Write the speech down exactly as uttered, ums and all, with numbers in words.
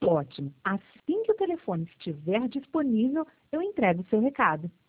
Ótimo. Assim que o telefone estiver disponível, eu entrego o seu recado.